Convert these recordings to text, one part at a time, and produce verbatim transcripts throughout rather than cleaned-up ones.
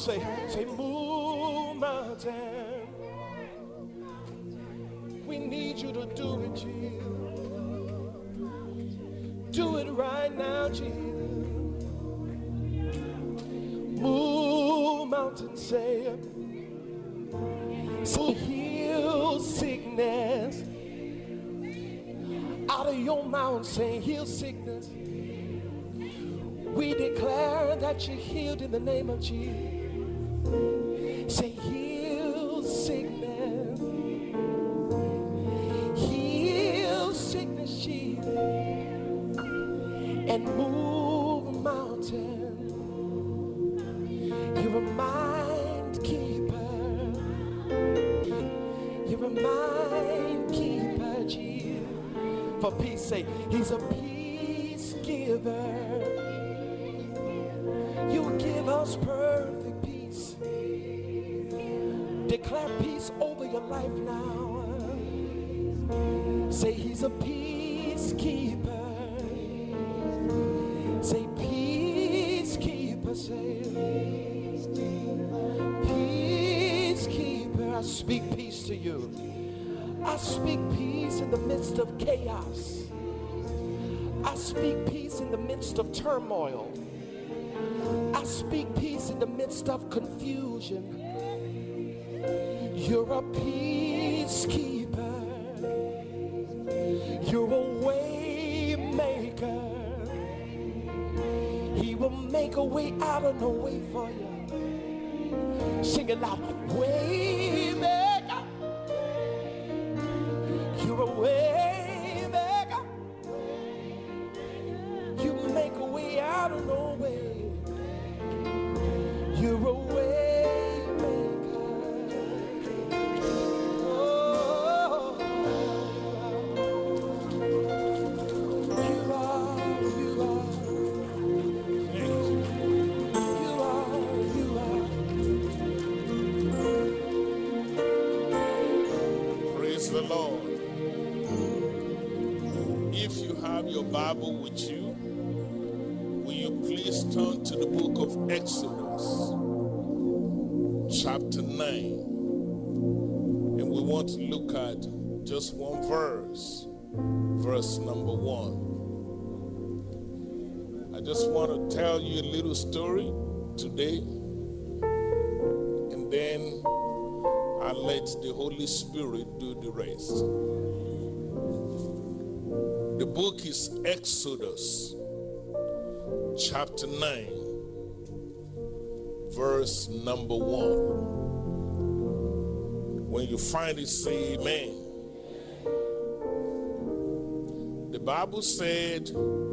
say, say, move mountain. We need you to do it, Jesus. Do it right now, Jesus. Move mountain, say, so heal sickness. Out of your mouth, say, heal sickness. We declare that you're healed in the name of Jesus. Say, heal sickness. Heal sickness, Jesus. And move a mountain. You're a mind keeper. You're a mind keeper, Jesus. For peace sake, he's a peace giver. You give us perfect peace. Declare peace over your life now. Say he's a peace keeper. Say peace keeper. Say peace keeper. I speak peace to you. I speak peace in the midst of chaos. I speak peace in the midst of turmoil. I speak peace in the midst of confusion. You're a peace keeper. You're a way maker. He will make a way out of no way for you. Sing it loud. Way maker. You're a way maker. You make a way out of no way. You're a way maker. Oh, you are, you are. You are, you are. Praise the Lord. If you have your Bible with you, will you please turn to the book of Exodus, chapter nine. And we want to look at just one verse, verse number one. I just want to tell you a little story today, and then I'll let the Holy Spirit do the rest. The book is Exodus, chapter nine, verse number one. When you find it, say amen. The Bible said,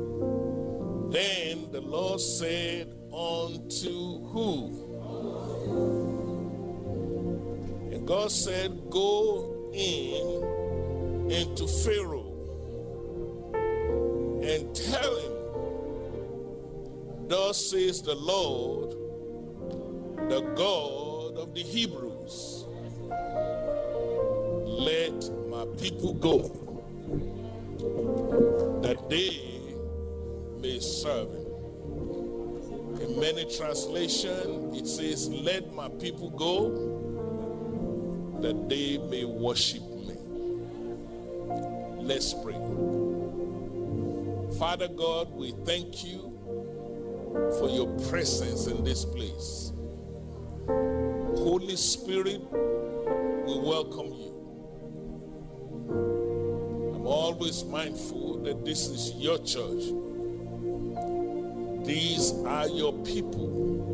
then the Lord said unto who? And God said, go in into Pharaoh and tell him, thus says the Lord, the God of the Hebrews, let my people go, that they may serve him. In many translations, it says, let my people go, that they may worship me. Let's pray. Father God, we thank you for your presence in this place. Holy Spirit, we welcome you. I'm always mindful that this is your church. These are your people.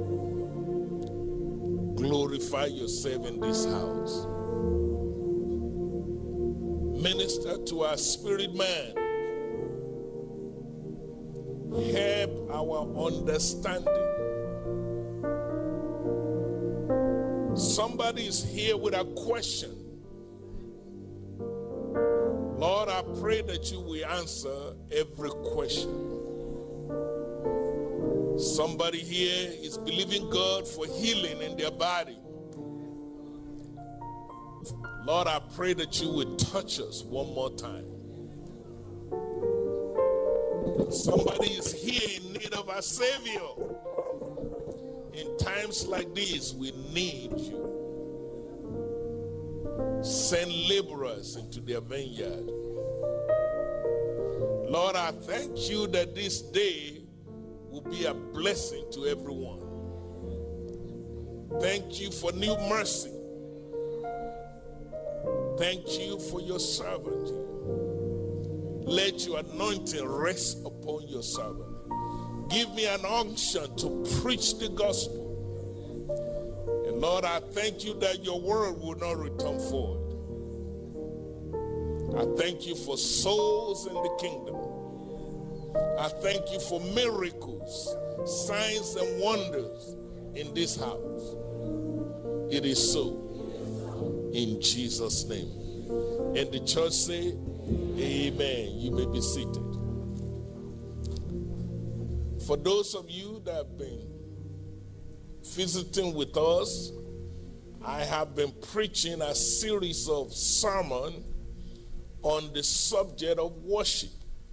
Glorify yourself in this house. Minister to our spirit man. Help our understanding. Somebody is here with a question. Lord, I pray that you will answer every question. Somebody here is believing God for healing in their body. Lord, I pray that you will touch us one more time. Somebody is here in need of a Savior. In times like these, we need you. Send laborers into their vineyard. Lord, I thank you that this day will be a blessing to everyone. Thank you for new mercy. Thank you for your servant. Let your anointing rest upon your servant. Give me an unction to preach the gospel. And Lord, I thank you that your word will not return void. I thank you for souls in the kingdom. I thank you for miracles, signs, and wonders in this house. It is so. In Jesus' name. And the church say, amen. You may be seated. For those of you that have been visiting with us, I have been preaching a series of sermons on the subject of worship.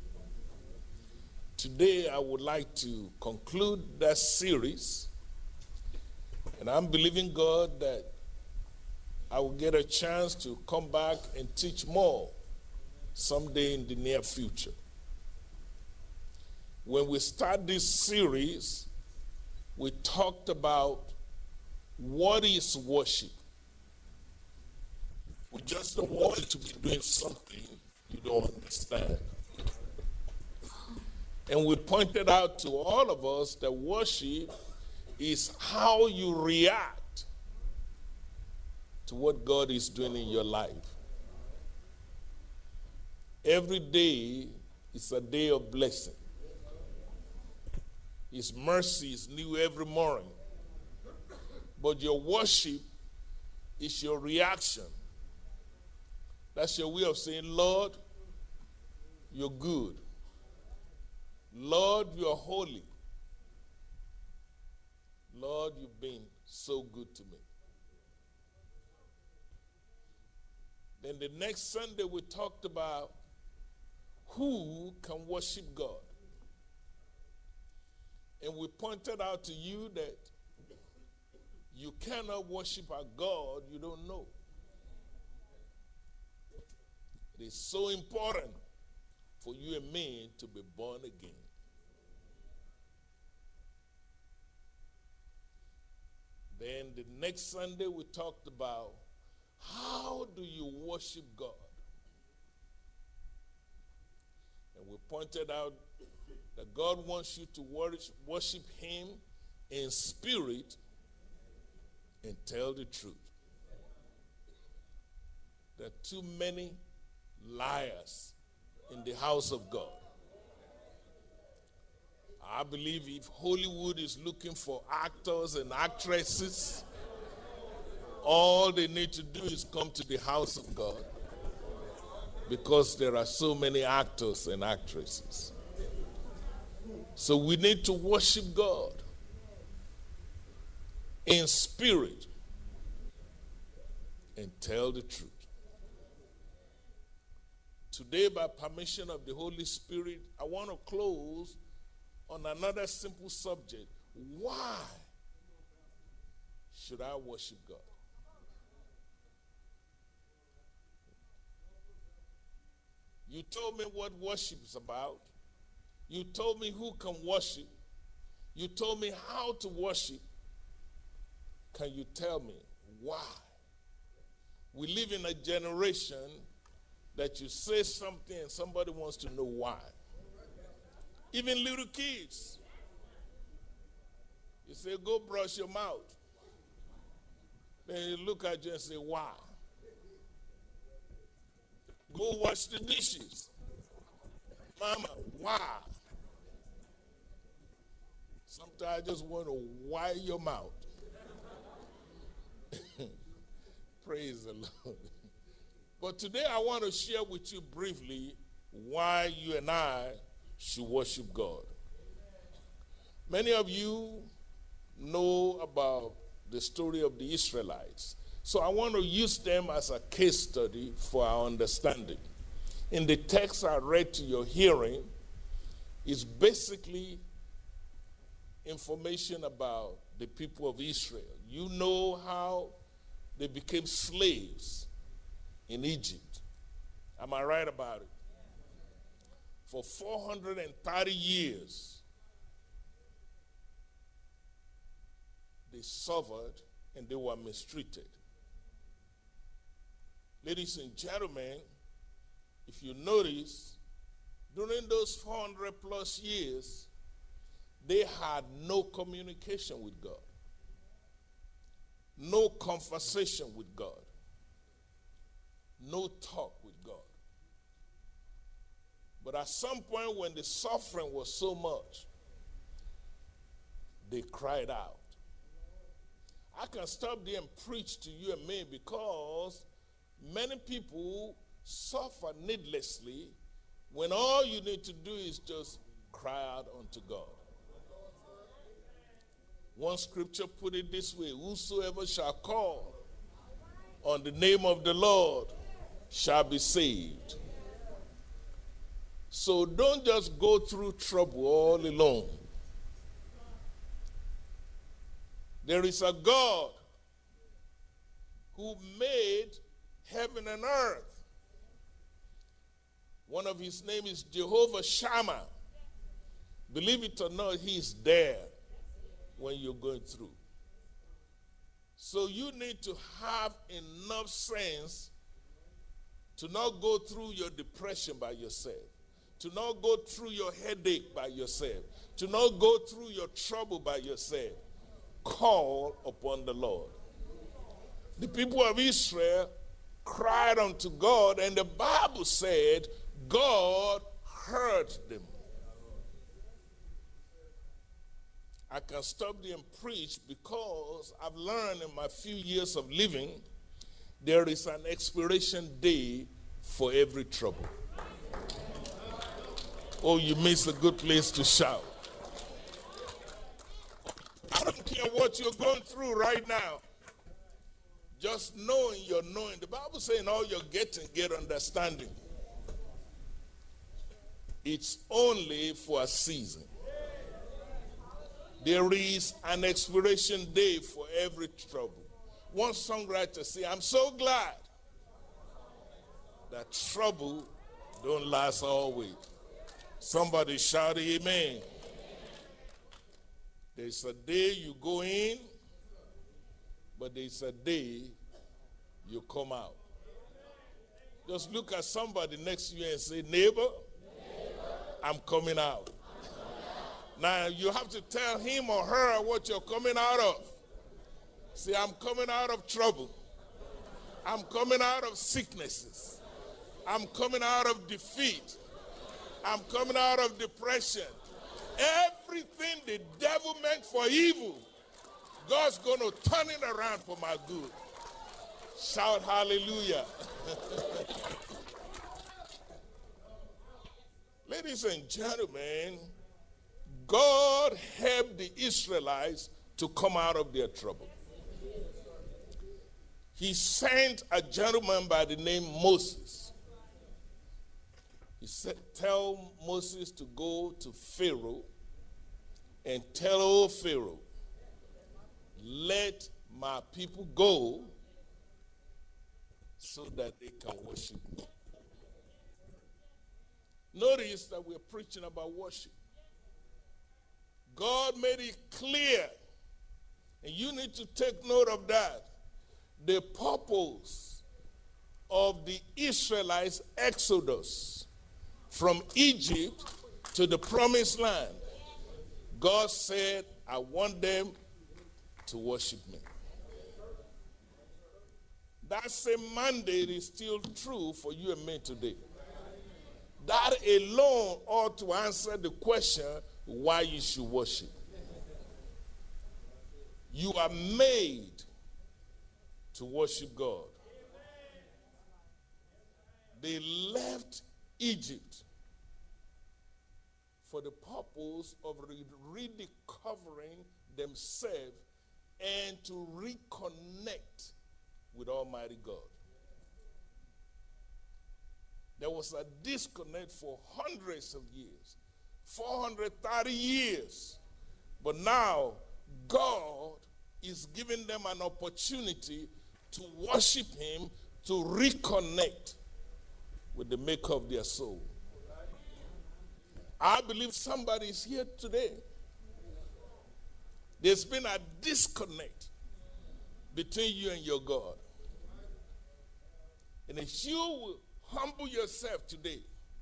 Today, I would like to conclude that series, and I'm believing God that I will get a chance to come back and teach more someday in the near future. When we start this series, we talked about what is worship. We just don't want it to be doing something you don't understand. And we pointed out to all of us that worship is how you react to what God is doing in your life. Every day is a day of blessing. His mercy is new every morning. But your worship is your reaction. That's your way of saying, Lord, you're good. Lord, you're holy. Lord, you've been so good to me. Then the next Sunday we talked about who can worship God. And we pointed out to you that you cannot worship a God you don't know. It is so important for you and me to be born again. Then the next Sunday we talked about how do you worship God? And we pointed out that God wants you to worship him in spirit and tell the truth. There are too many liars in the house of God. I believe if Hollywood is looking for actors and actresses, all they need to do is come to the house of God, because there are so many actors and actresses. So we need to worship God in spirit and tell the truth. Today, by permission of the Holy Spirit, I want to close on another simple subject. Why should I worship God? You told me what worship is about. You told me who can worship. You told me how to worship. Can you tell me why? We live in a generation that you say something and somebody wants to know why. Even little kids. You say, go brush your mouth. Then you look at you and say, why? Go wash the dishes. Mama, why? Sometimes I just want to wire your mouth. Praise the Lord. But today I want to share with you briefly why you and I should worship God. Many of you know about the story of the Israelites. So I want to use them as a case study for our understanding. In the text I read to your hearing, is basically information about the people of Israel. You know how they became slaves in Egypt. Am I right about it? For four hundred thirty years, they suffered and they were mistreated. Ladies and gentlemen, if you notice, during those four hundred plus years, they had no communication with God, no conversation with God, no talk with God. But at some point when the suffering was so much, they cried out. I can stop there and preach to you and me because many people suffer needlessly when all you need to do is just cry out unto God. One scripture put it this way: whosoever shall call on the name of the Lord shall be saved. So don't just go through trouble all alone. There is a God who made heaven and earth. One of his name is Jehovah Shammah. Believe it or not, he's there when you're going through. So you need to have enough sense to not go through your depression by yourself, to not go through your headache by yourself, to not go through your trouble by yourself. Call upon the Lord. The people of Israel cried unto God, and the Bible said God heard them. I can stop there and preach because I've learned in my few years of living, there is an expiration day for every trouble. Oh, you missed a good place to shout. I don't care what you're going through right now. Just knowing you're knowing. The Bible says in all you're getting, get understanding. It's only for a season. There is an expiration day for every trouble. One songwriter said, I'm so glad that trouble don't last always. Somebody shout amen. There's a day you go in, but there's a day you come out. Just look at somebody next to you and say, neighbor, neighbor. I'm coming out. Now, you have to tell him or her what you're coming out of. Say, I'm coming out of trouble. I'm coming out of sicknesses. I'm coming out of defeat. I'm coming out of depression. Everything the devil meant for evil, God's going to turn it around for my good. Shout hallelujah. Ladies and gentlemen, God helped the Israelites to come out of their trouble. He sent a gentleman by the name Moses. He said, tell Moses to go to Pharaoh and tell old Pharaoh, let my people go so that they can worship me. Notice that we're preaching about worship. God made it clear, and you need to take note of that. The purpose of the Israelites' exodus from Egypt to the promised land, God said, I want them to worship me. That same mandate is still true for you and me today. That alone ought to answer the question why you should worship. You are made to worship God. They left Egypt for the purpose of rediscovering themselves and to reconnect with Almighty God. There was a disconnect for hundreds of years. four hundred thirty years, But now, God is giving them an opportunity to worship him, to reconnect with the maker of their soul. I believe somebody is here today. There's been a disconnect between you and your God. And if you will humble yourself today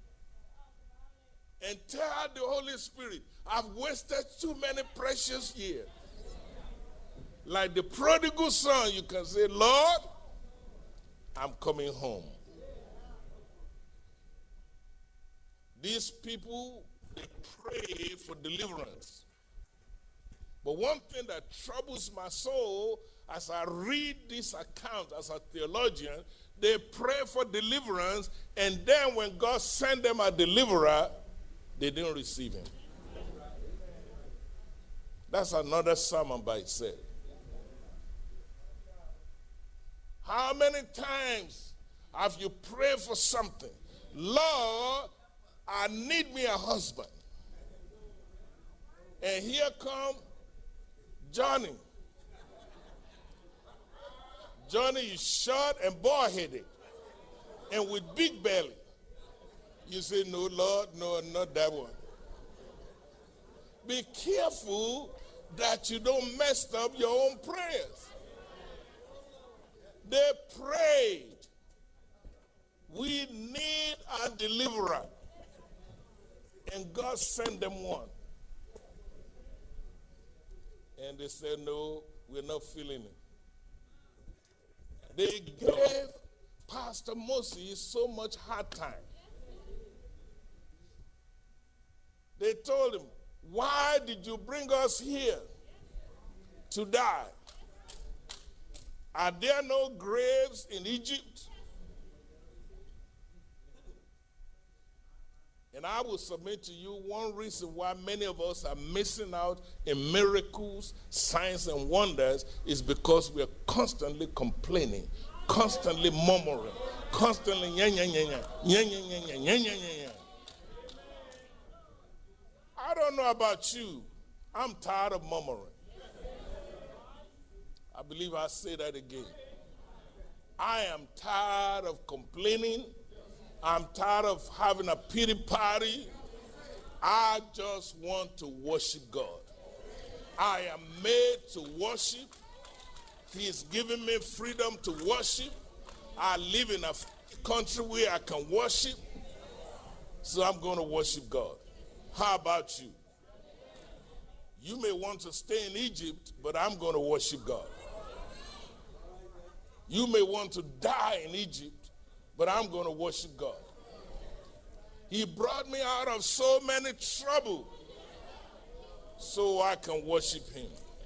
and tell the Holy Spirit, I've wasted too many precious years. Like the prodigal son, you can say, Lord, I'm coming home. These people, they pray for deliverance. But one thing that troubles my soul as I read this account as a theologian, they pray for deliverance, and then when God sent them a deliverer, they didn't receive him. That's another sermon by itself. How many times have you prayed for something? Lord, I need me a husband. And here come Johnny. Johnny is short and bald-headed and with big belly. You say, no, Lord, no, not that one. Be careful that you don't mess up your own prayers. They prayed, we need a deliverer. And God sent them one. And they said, no, we're not feeling it. They gave Pastor Moses so much hard time. They told him, why did you bring us here to die? Are there no graves in Egypt? And I will submit to you one reason why many of us are missing out in miracles, signs, and wonders is because we are constantly complaining, constantly murmuring, constantly nya nya nya nya nya nya nya nya nya nya nya. I don't know about you. I'm tired of murmuring. I believe I say that again. I am tired of complaining. I'm tired of having a pity party. I just want to worship God. I am made to worship. He's given me freedom to worship. I live in a country where I can worship. So I'm going to worship God. How about you? You may want to stay in Egypt, but I'm going to worship God. You may want to die in Egypt, but I'm going to worship God. He brought me out of so many trouble so I can worship him.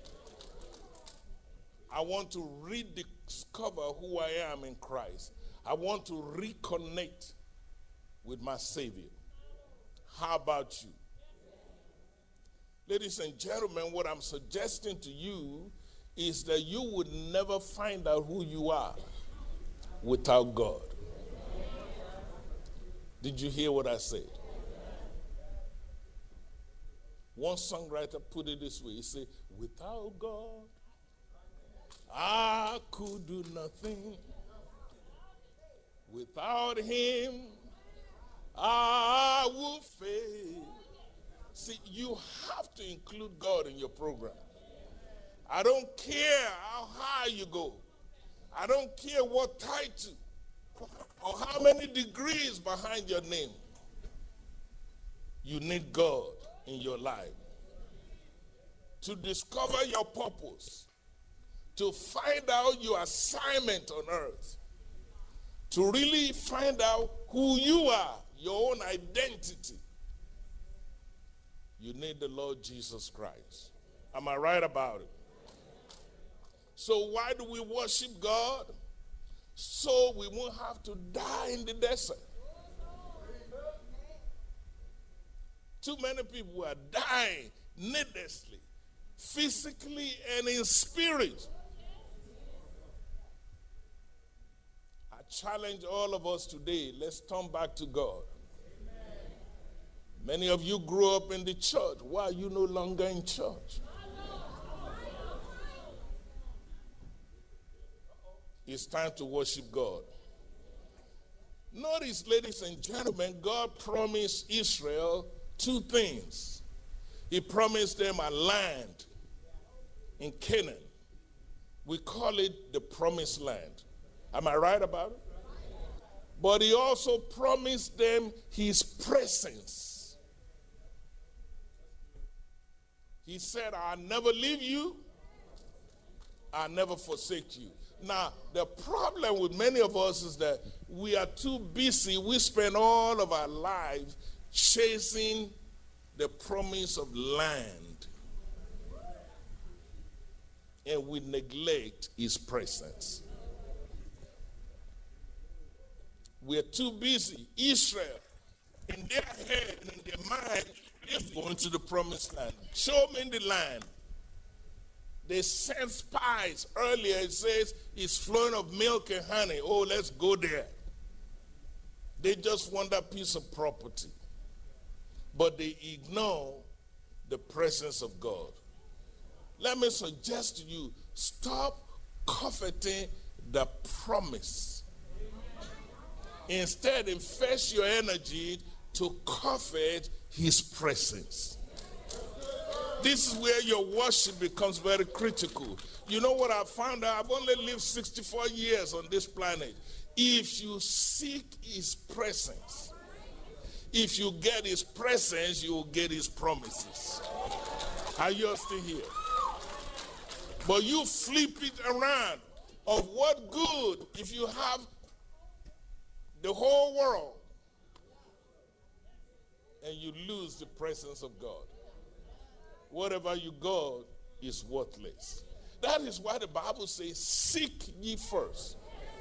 I want to rediscover who I am in Christ. I want to reconnect with my Savior. How about you? Ladies and gentlemen, what I'm suggesting to you is that you would never find out who you are without God. Did you hear what I said? One songwriter put it this way. He said, without God, I could do nothing. Without him, I would fail. See, you have to include God in your program. I don't care how high you go. I don't care what title or how many degrees behind your name. You need God in your life to discover your purpose, to find out your assignment on earth, to really find out who you are, your own identity. You need the Lord Jesus Christ. Am I right about it? So why do we worship God? So we won't have to die in the desert. Too many people are dying needlessly, physically and in spirit. I challenge all of us today, let's turn back to God. Many of you grew up in the church. Why are you no longer in church? It's time to worship God. Notice, ladies and gentlemen, God promised Israel two things. He promised them a land in Canaan. We call it the promised land. Am I right about it? But he also promised them his presence. He said, I'll never leave you. I'll never forsake you. Now, the problem with many of us is that we are too busy. We spend all of our lives chasing the promise of land. And we neglect his presence. We're too busy. Israel, in their head and in their mind, is going to the promised land. Show me the land. They sent spies earlier. It says it's flowing of milk and honey. Oh, let's go there. They just want that piece of property. But they ignore the presence of God. Let me suggest to you, stop coveting the promise. Instead, invest your energy to covet his presence. This is where your worship becomes very critical. You know what I found out? I've only lived sixty-four years on this planet. If you seek his presence, if you get his presence, you will get his promises. Are you still here? But you flip it around. Of what good if you have the whole world and you lose the presence of God? Whatever you got is worthless. That is why the Bible says, seek ye first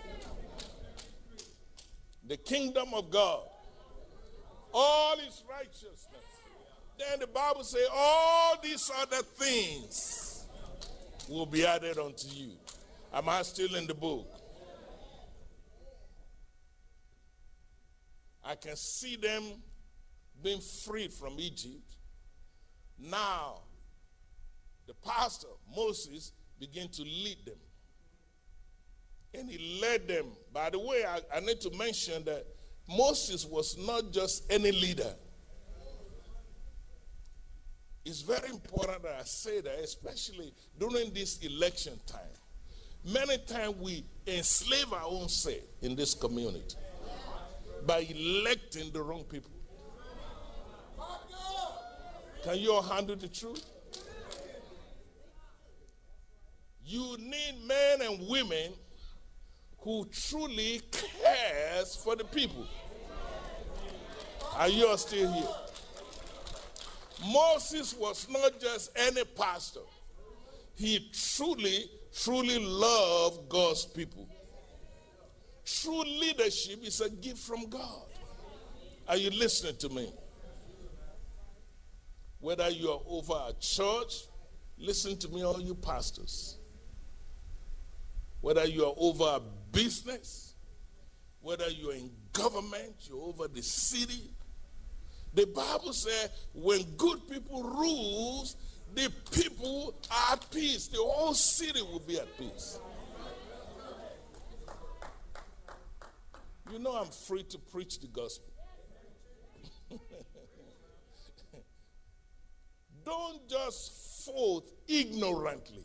the kingdom of God, all his righteousness. Then the Bible says, all these other things will be added unto you. Am I still in the book? I can see them being freed from Egypt. Now, the pastor, Moses, began to lead them. And he led them. By the way, I, I need to mention that Moses was not just any leader. It's very important that I say that, especially during this election time. Many times we enslave our own self in this community by electing the wrong people. Can you all handle the truth? You need men and women who truly cares for the people. Are you all still here? Moses was not just any pastor. He truly, truly loved God's people. True leadership is a gift from God. Are you listening to me? Whether you are over a church, listen to me, all you pastors. Whether you are over a business, whether you are in government, you're over the city. The Bible says when good people rule, the people are at peace. The whole city will be at peace. You know I'm free to preach the gospel. Don't just vote ignorantly.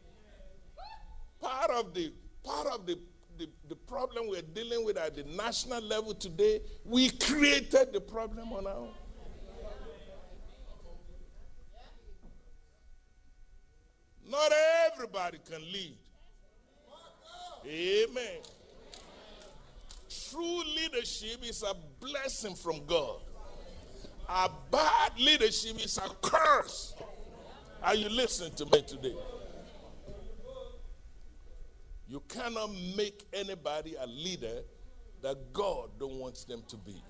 Part of the part of the, the, the problem we're dealing with at the national level today, we created the problem on our own. Not everybody can lead. Amen. True leadership is a blessing from God. A bad leadership is a curse. Are you listening to me today? You cannot make anybody a leader that God don't want them to be.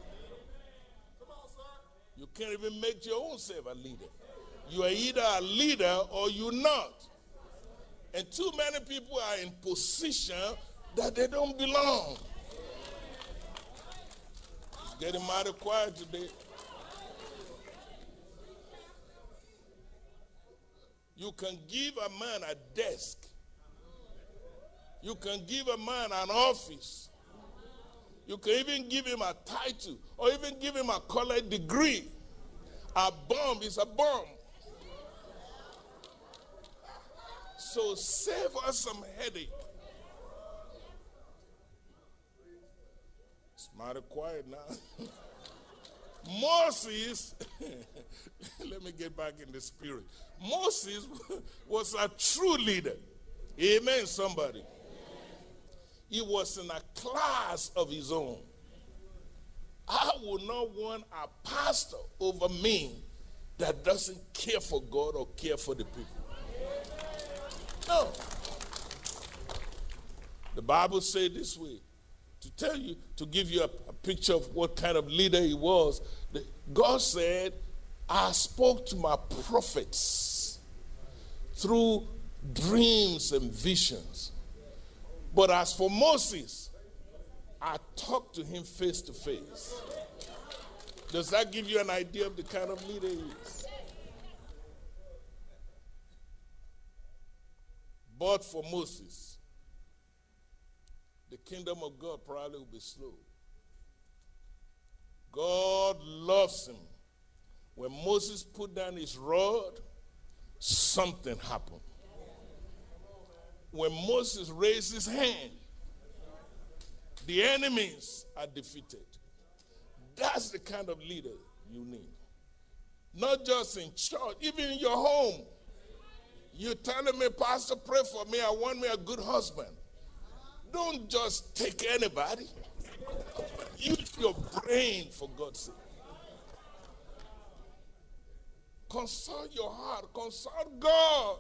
You can't even make your own self a leader. You are either a leader or you're not. And too many people are in position that they don't belong. It's getting mighty quiet today. You can give a man a desk. You can give a man an office. You can even give him a title or even give him a college degree. A bomb is a bomb. So save us some headache. It's mighty quiet now. Moses, let me get back in the spirit. Moses was a true leader. Amen, somebody. He was in a class of his own. I would not want a pastor over me that doesn't care for God or care for the people. No. The Bible said this way. To tell you, to give you a, a picture of what kind of leader he was, the, God said, I spoke to my prophets through dreams and visions. But as for Moses, I talked to him face to face. Does that give you an idea of the kind of leader he is? But for Moses, the kingdom of God probably will be slow. God loves him. When Moses put down his rod, something happened. When Moses raised his hand, the enemies are defeated. That's the kind of leader you need. Not just in church, even in your home. You're telling me, Pastor, pray for me. I want me a good husband. Don't just take anybody. Use your brain, for God's sake. Consult your heart. Consult God.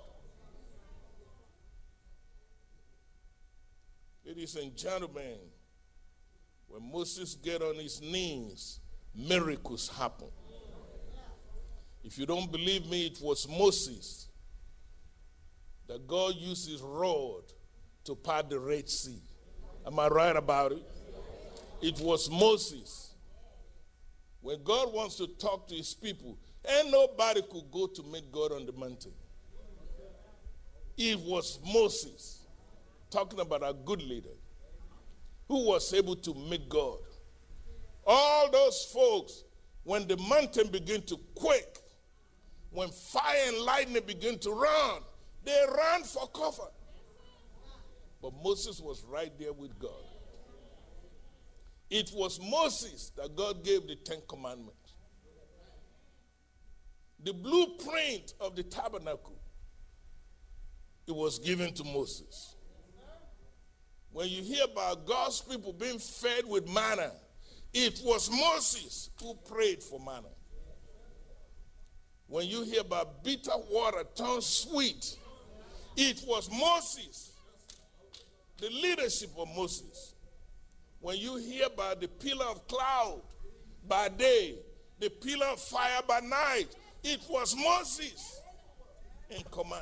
Ladies and gentlemen, when Moses get on his knees, miracles happen. If you don't believe me, it was Moses that God used his rod to part the Red Sea. Am I right about it? It was Moses. When God wants to talk to his people, and nobody could go to meet God on the mountain. It was Moses. Talking about a good leader who was able to meet God. All those folks, when the mountain began to quake, when fire and lightning began to run, they ran for cover. But Moses was right there with God. It was Moses that God gave the Ten Commandments. The blueprint of the tabernacle, it was given to Moses. When you hear about God's people being fed with manna, it was Moses who prayed for manna. When you hear about bitter water turned sweet, it was Moses, the leadership of Moses. When you hear about the pillar of cloud by day, the pillar of fire by night, it was Moses in command.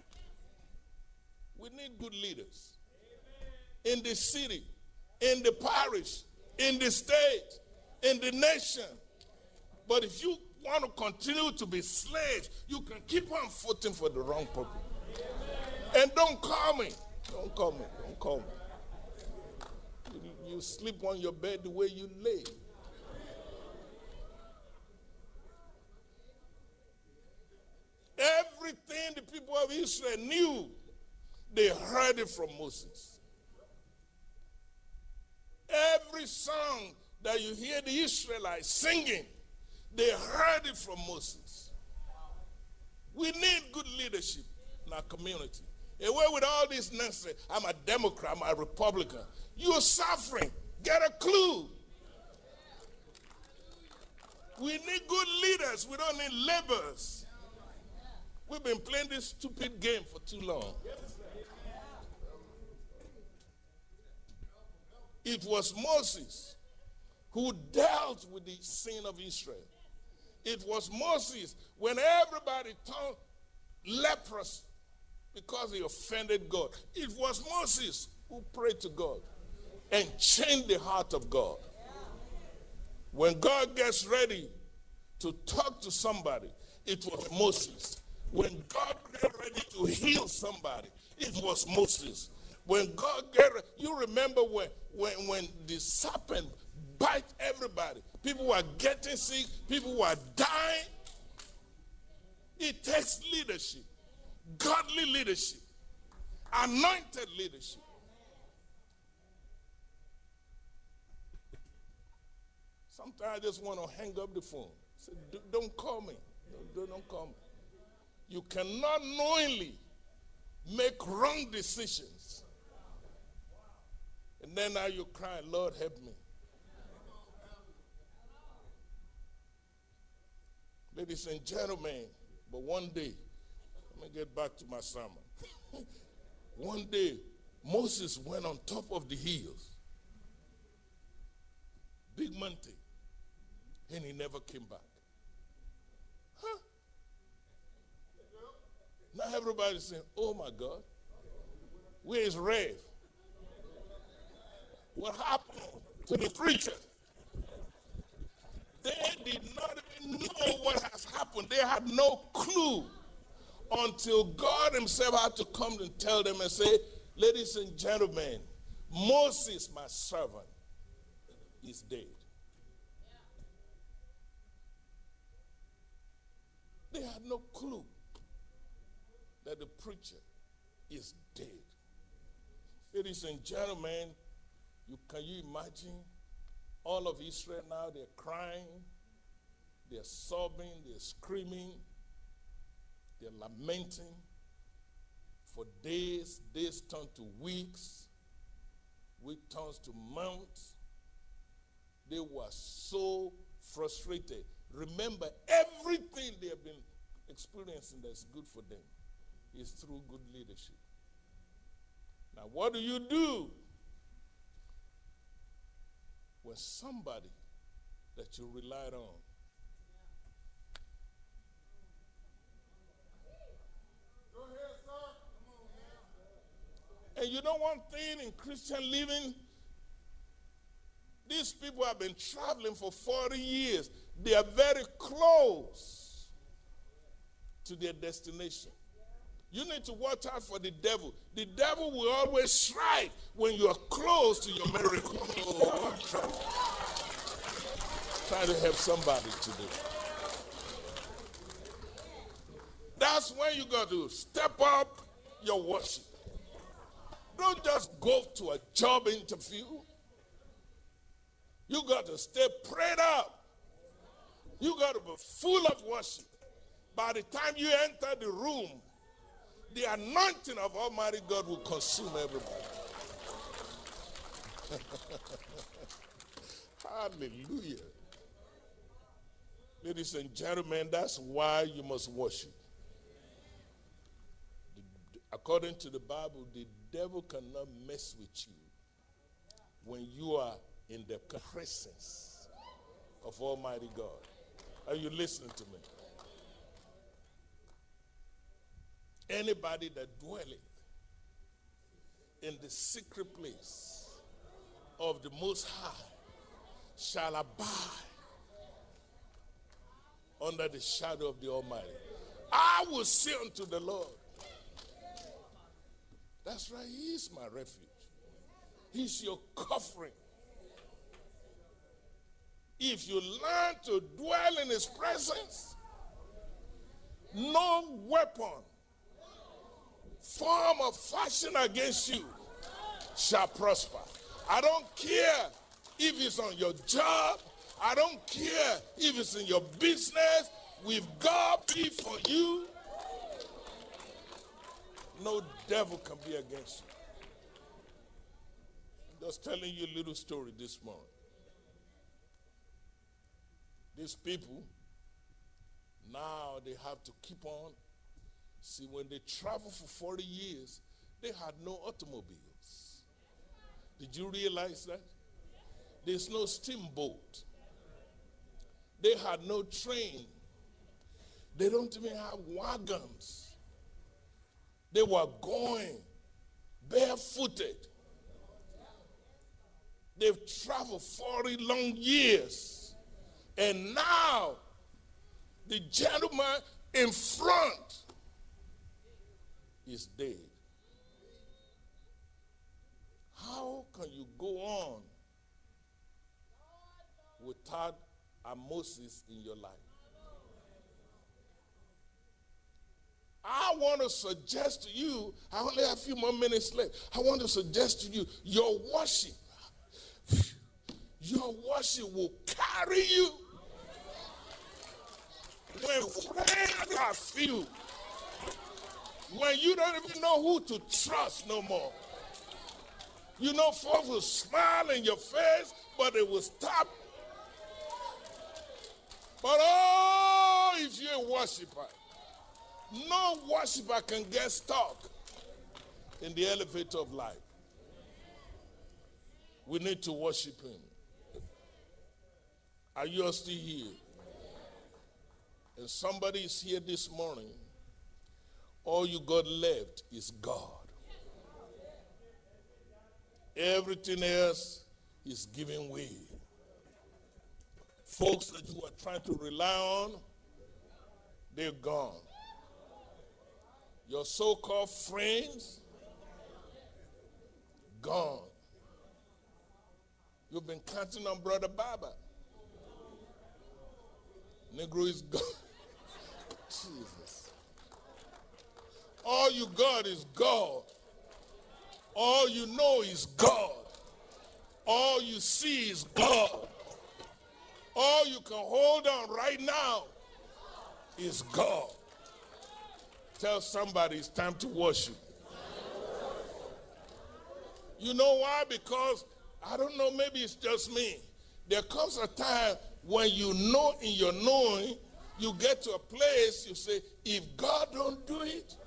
We need good leaders. In the city, in the parish, in the state, in the nation. But if you want to continue to be slaves, you can keep on fighting for the wrong purpose. And don't call me. Don't call me. Don't call me. You, you sleep on your bed the way you lay. Everything the people of Israel knew, they heard it from Moses. Every song that you hear the Israelites singing, they heard it from Moses. We need good leadership in our community. Away with all this nonsense, I'm a Democrat, I'm a Republican. You're suffering. Get a clue. We need good leaders. We don't need laborers. We've been playing this stupid game for too long. It was Moses who dealt with the sin of Israel. It was Moses when everybody turned leprous because he offended God. It was Moses who prayed to God and changed the heart of God. When God gets ready to talk to somebody, it was Moses When God got ready to heal somebody, it was Moses. When God got ready, you remember when, when, when the serpent bite everybody. People were getting sick. People were dying. It takes leadership, godly leadership, anointed leadership. Sometimes I just want to hang up the phone. Say, don't call me. Don't, don't call me. You cannot knowingly make wrong decisions. And then now you cry, Lord, help me. Ladies and gentlemen, but one day, let me get back to my sermon. One day, Moses went on top of the hills, big mountain, and he never came back. Huh? Now everybody's saying, oh my God, where is Rev? What happened to the preacher? They did not even know what has happened. They had no clue until God himself had to come and tell them and say, ladies and gentlemen, Moses, my servant, is dead. They had no clue that the preacher is dead. Ladies and gentlemen, you, can you imagine all of Israel now? They're crying, they're sobbing, they're screaming, they're lamenting. For days, days turn to weeks, weeks turns to months. They were so frustrated. Remember, everything they have been experiencing that's good for them is through good leadership. Now, what do you do when somebody that you relied on Go ahead, sir. And you know one thing in Christian living, these people have been traveling for forty years. They are very close to their destination. You need to watch out for the devil. The devil will always strike when you are close to your miracle. Oh, I'm trying, trying to help somebody today. That's when you got to step up your worship. Don't just go to a job interview. You got to stay prayed up. You got to be full of worship. By the time you enter the room, the anointing of Almighty God will consume everybody. Hallelujah. Ladies and gentlemen, that's why you must worship. According to the Bible, the devil cannot mess with you when you are in the presence of Almighty God. Are you listening to me? Anybody that dwelleth in the secret place of the Most High shall abide under the shadow of the Almighty. I will say unto the Lord. That's right, He is my refuge. He's your covering. If you learn to dwell in His presence, no weapon form of fashion against you shall prosper. I don't care if it's on your job. I don't care if it's in your business. With God be for you, no devil can be against you. I'm just telling you a little story this morning. These people, now they have to keep on. See, when they travel for forty years, they had no automobiles. Did you realize that? There's no steamboat. They had no train. They don't even have wagons. They were going barefooted. They've traveled forty long years. And now, the gentleman in front is dead. How can you go on without a Moses in your life? I want to suggest to you, I only have a few more minutes left. I want to suggest to you, your worship, your worship will carry you. When friends are few, when you don't even know who to trust no more. You know, folks will smile in your face, but they will stop. But oh, if you're a worshiper, no worshiper can get stuck in the elevator of life. We need to worship him. Are you all still here? And somebody is here this morning. All you got left is God. Everything else is giving way. Folks that you are trying to rely on, they're gone. Your so-called friends, gone. You've been counting on Brother Baba. Negro is gone. Jesus. All you got is God. All you know is God. All you see is God. All you can hold on right now is God. Tell somebody it's time to worship. You know why? Because, I don't know, maybe it's just me. There comes a time when you know in your knowing, you get to a place, you say, if God don't do it,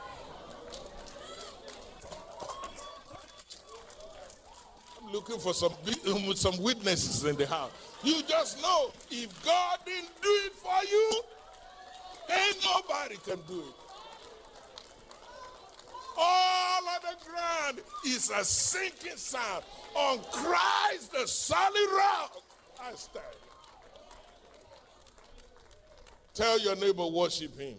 I'm looking for some, some witnesses in the house. You just know, if God didn't do it for you, ain't nobody can do it. All of the ground is a sinking sound. On Christ, the solid rock, I stand. Tell your neighbor, worship him.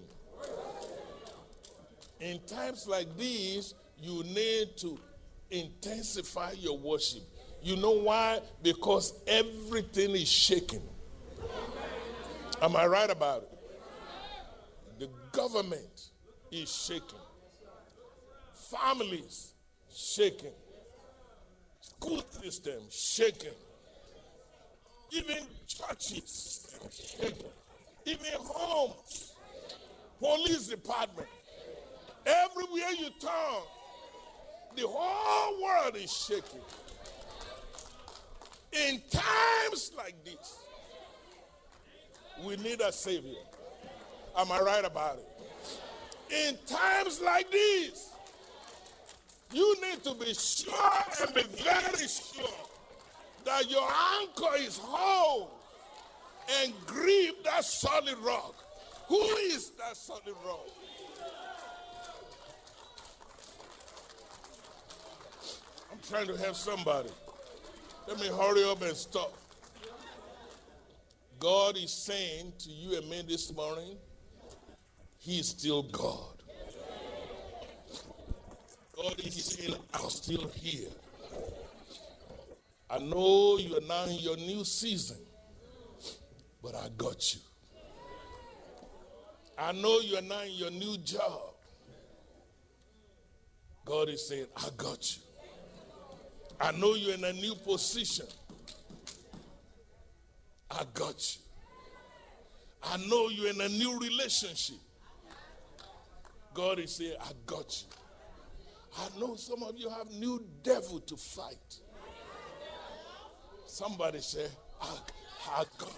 In times like these, you need to intensify your worship. You know why? Because everything is shaking. Am I right about it? The government is shaking. Families shaking. School system shaking. Even churches shaking. Even homes. Police department. Everywhere you turn, the whole world is shaking. In times like this, we need a savior. Am I right about it? In times like these, you need to be sure and be very sure that your anchor is whole and grip that solid rock. Who is that solid rock? I'm trying to help somebody. Let me hurry up and stop. God is saying to you and me this morning, he is still God. God is saying, I'm still here. I know you are now in your new season, but I got you. I know you are now in your new job. God is saying, I got you. I know you're in a new position. I got you. I know you're in a new relationship. God is saying, I got you. I know some of you have new devil to fight. Somebody say, I, I got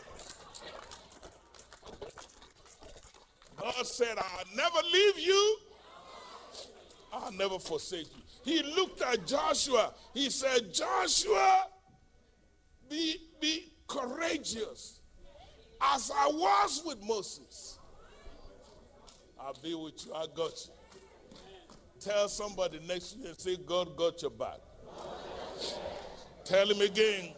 it. God said, I'll never leave you. I'll never forsake you. He looked at Joshua. He said, Joshua, be, be courageous. As I was with Moses, I'll be with you. I got you. Tell somebody next to you and say, God got your back. Tell him again.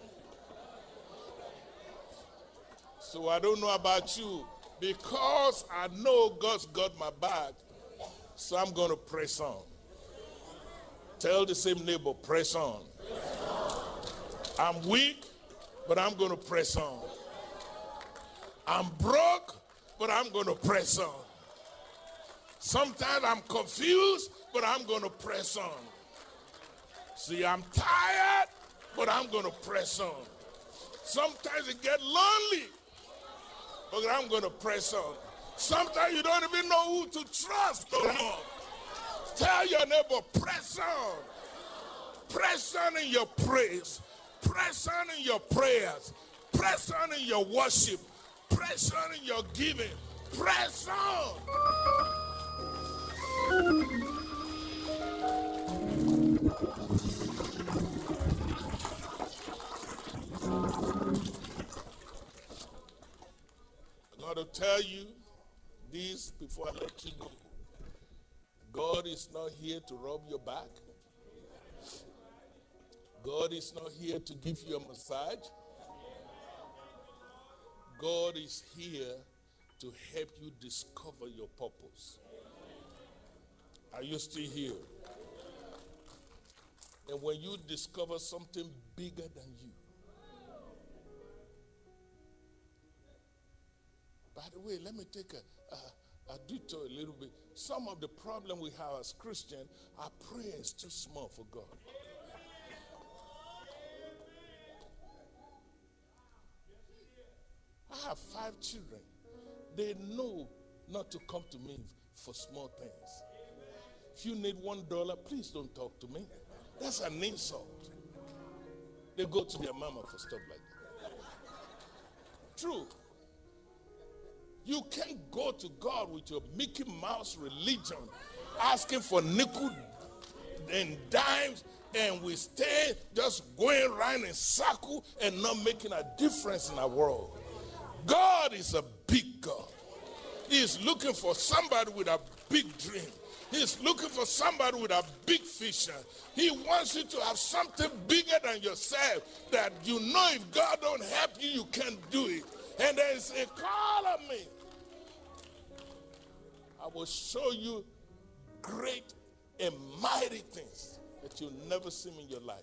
So I don't know about you. Because I know God's got my back, So I'm going to press on. Tell the same neighbor, press on. I'm weak, but I'm going to press on. I'm broke, but I'm going to press on. Sometimes I'm confused, but I'm going to press on. See, I'm tired, but I'm going to press on. Sometimes it gets lonely, but I'm going to press on. Sometimes you don't even know who to trust no more. Tell your neighbor, press on. Press on in your praise. Press on in your prayers. Press on in your worship. Press on in your giving. Press on. I'm going to tell you this before I let you go. God is not here to rub your back. God is not here to give you a massage. God is here to help you discover your purpose. Are you still here? And when you discover something bigger than you, by the way, let me take a, a, a detour a little bit. Some of the problem we have as Christians, our prayer is too small for God. I have five children. They know not to come to me for small things. If you need one dollar, please don't talk to me. That's an insult. They go to their mama for stuff like that. True. You can't go to God with your Mickey Mouse religion asking for nickel and dimes, and we stay just going around in circle and not making a difference in our world. God is a big God. He is looking for somebody with a big dream. He is looking for somebody with a big vision. He wants you to have something bigger than yourself, that you know if God don't help you, you can't do it. And there is a call on me. I will show you great and mighty things that you'll never see in your life.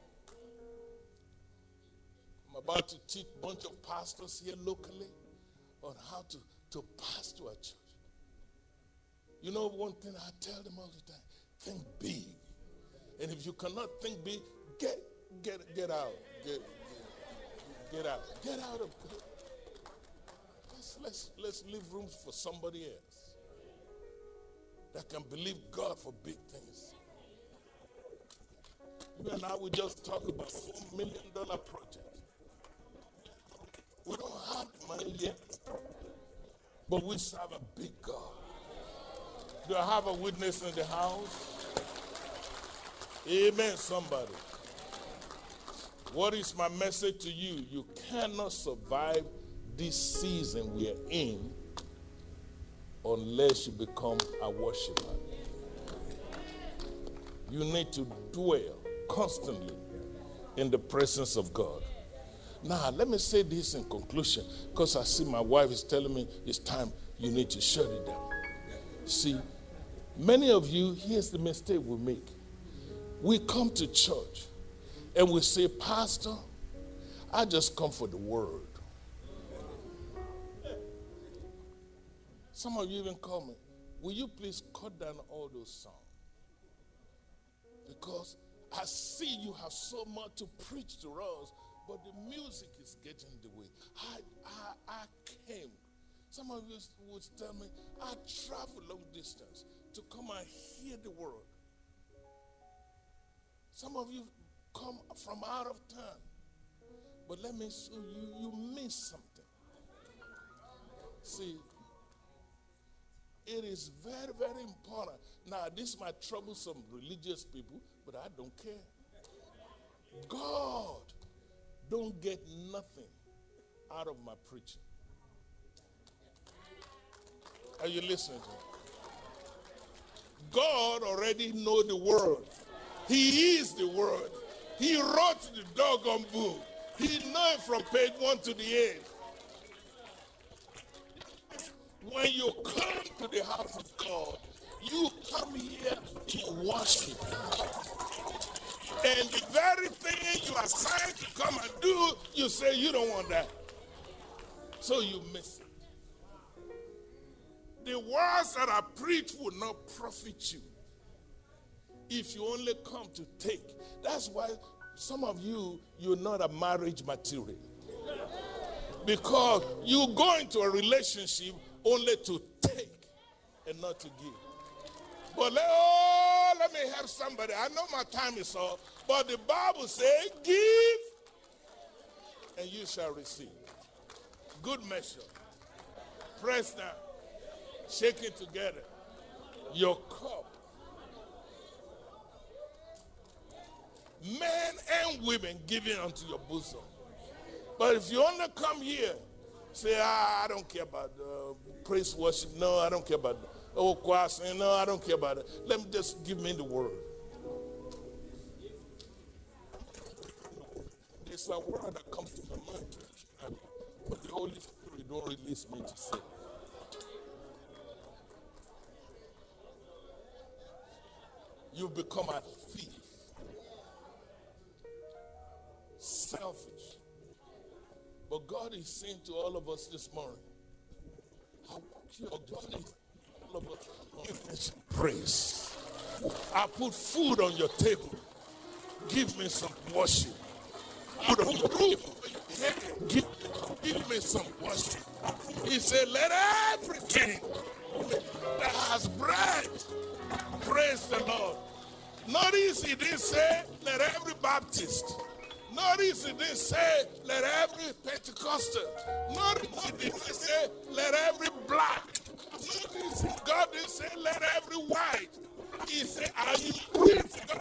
I'm about to teach a bunch of pastors here locally on how to, to pastor a church. You know one thing I tell them all the time, think big. And if you cannot think big, get get get out. Get, get, get out. Get out of it. Let's, let's, let's leave room for somebody else that can believe God for big things. You and I, we just talk about four million dollar project. We don't have the money yet, but we serve a big God. Do I have a witness in the house? Amen, somebody. What is my message to you? You cannot survive this season we are in unless you become a worshiper. You need to dwell constantly in the presence of God. Now, let me say this in conclusion, because I see my wife is telling me it's time, you need to shut it down. See, many of you, here's the mistake we make. We come to church and we say, Pastor, I just come for the word. Some of you even call me, will you please cut down all those songs? Because I see you have so much to preach to us, but the music is getting in the way. I, I, I came. Some of you would tell me, I travel long distance to come and hear the word. Some of you come from out of town. But let me show you, you miss something. See, it is very, very important. Now, this might trouble some religious people, but I don't care. God don't get nothing out of my preaching. Are you listening to me? God already knows the word. He is the word. He wrote the doggone book. He knows from page one to the end. When you come to the house of God, You come here to worship. And the very thing you are assigned to come and do, you say you don't want that. So you miss it. The words that are preached will not profit you if you only come to take. That's why some of you, you're not a marriage material. Because you go into a relationship only to take and not to give. But let, oh, let me help somebody. I know my time is up, but the Bible says, give and you shall receive. Good measure. Press down. Shake it together. Your cup. Men and women giving unto your bosom. But if you only come here, say, ah, I don't care about uh, praise worship. No, I don't care about that. Oh, choir singing. No, I don't care about it. Let me just give me the word. There's a word that comes to my mind, but the Holy Spirit don't release me to say. You've become a thief. Selfish. But God is saying to all of us this morning, I want your God is all of us praise. I put food on your table. Give me some worship. Put on your roof. Give, give me some worship. He said, let everything that has bread praise the Lord. Notice he didn't say, let every Baptist. Notice he didn't say, let every Pentecostal. Notice he didn't say, let every black. Notice God didn't say, let every white. He said, are you breathing?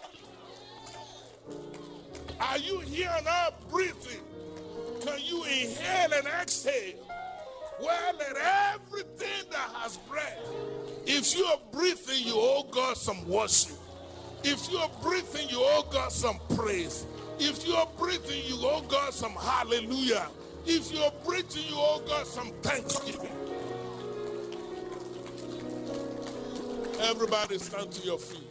Are you here now breathing? Can you inhale and exhale? Well, let everything that has breath. If you are breathing, you owe God some worship. If you are breathing, you owe God some praise. If you are breathing, you owe God some hallelujah. If you are breathing, you owe God some thanksgiving. Everybody stand to your feet.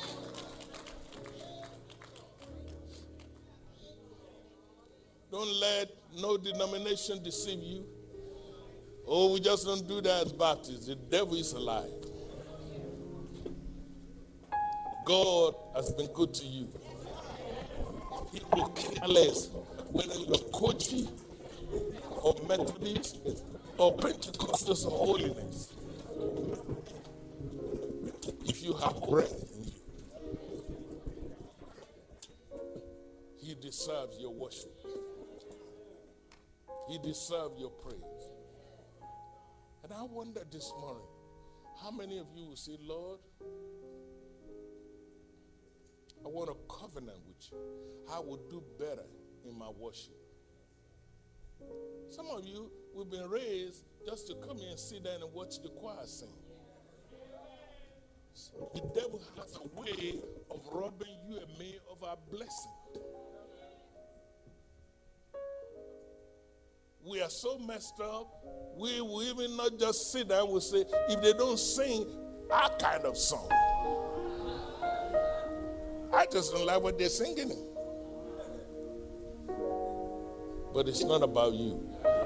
Don't let no denomination deceive you. Oh, we just don't do that as Baptists. The devil is alive. God has been good to you. He will care less whether you're Kochi or Methodist or Pentecostals or holiness. If you have breath in you, he deserves your worship. He deserves your praise. And I wonder this morning, how many of you will say, Lord, I want a covenant with you. I will do better in my worship. Some of you, we've been raised just to come here and sit down and watch the choir sing. The devil has a way of robbing you and me of our blessing. We are so messed up, we will even not just sit down, we'll say, if they don't sing our kind of song, I just don't like what they're singing. But it's not about you.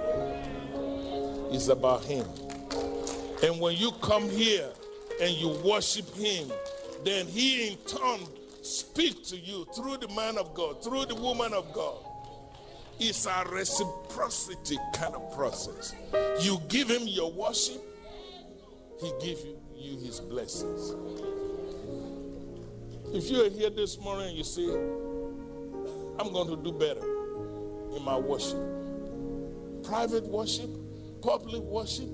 It's about him. And when you come here and you worship him, then he in turn speaks to you through the man of God, through the woman of God. It's a reciprocity kind of process. You give him your worship, he gives you, you his blessings. If you are here this morning and you say, I'm going to do better in my worship, private worship, public worship,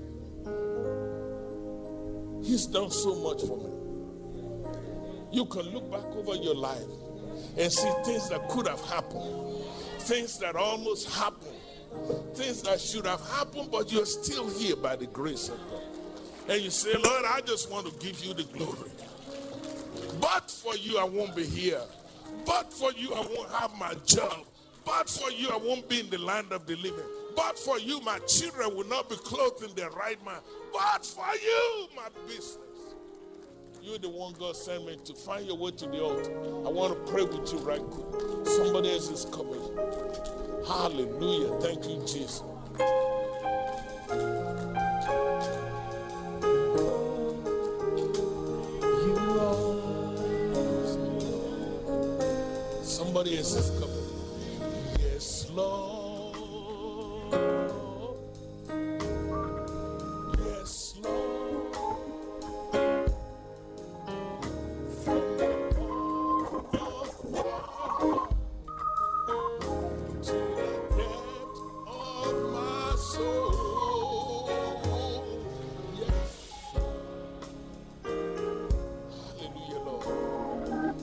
he's done so much for me. You can look back over your life and see things that could have happened, things that almost happened, things that should have happened, but you're still here by the grace of God. And you say, Lord, I just want to give you the glory. But for you, I won't be here. But for you, I won't have my job. But for you, I won't be in the land of the living. But for you, my children will not be clothed in their right mind. But for you, my business You're the one God sent me to. Find your way to the altar. I want to pray with you right quick. Somebody else is coming. Hallelujah. Thank you, Jesus. Somebody else is coming. Yes, Lord. Yes, Lord. From the bottom of my heart to the depth of my soul. Yes. Hallelujah, Lord.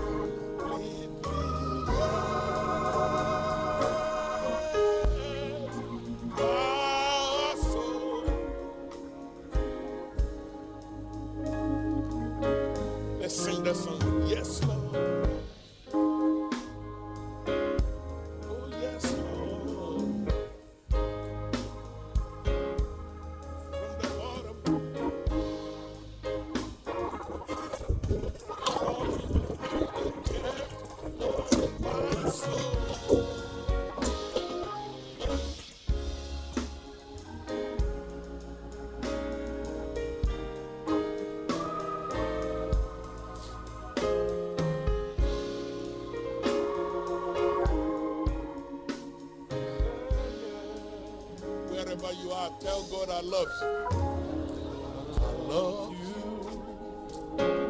Let's sing that song. Yes, Lord. Oh, yes, Lord. From the bottom of my soul. Wherever you are, tell God I love you. I love you.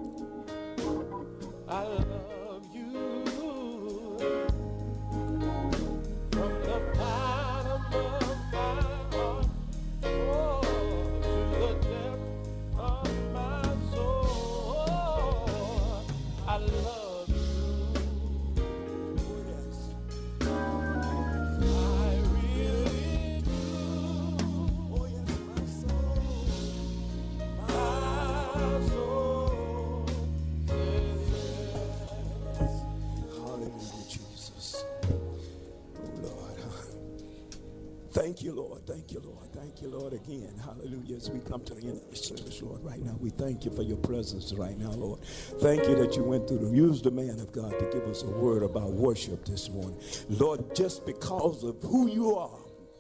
I love you. From the bottom of my heart, oh, to the depth of my soul. I love you. Oh, yes. I really do. Oh, yes, my soul. My soul says yes. Hallelujah, Jesus. Oh, Lord. Thank you, Lord. Thank you, Lord. Thank you, Lord, again. Hallelujah. As we come to the end of the service, Lord, right now, we thank you for your presence right now, Lord. Thank you that you went through to use the man of God to give us a word about worship this morning. Lord, just because of who you are,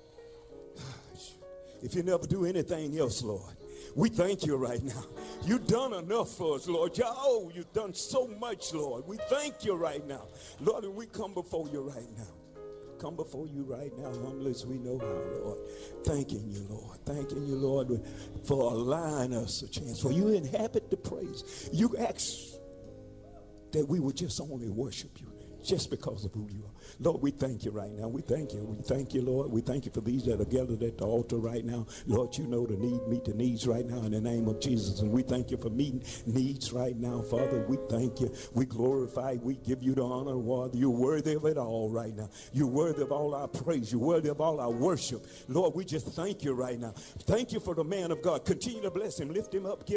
if you never do anything else, Lord, we thank you right now. You've done enough for us, Lord. Oh, you've done so much, Lord. We thank you right now. Lord, and we come before you right now. Come before you right now, humble as we know how, Lord. Thanking you, Lord. Thanking you, Lord, for allowing us a chance. For you inhabit the praise. You asked that we would just only worship you just because of who you are. Lord, we thank you right now. We thank you. We thank you, Lord. We thank you for these that are gathered at the altar right now. Lord, you know the need. Meet the needs right now in the name of Jesus. And we thank you for meeting needs right now, Father. We thank you. We glorify. We give you the honor, Lord. You're worthy of it all right now. You're worthy of all our praise. You're worthy of all our worship. Lord, we just thank you right now. Thank you for the man of God. Continue to bless him. Lift him up. Give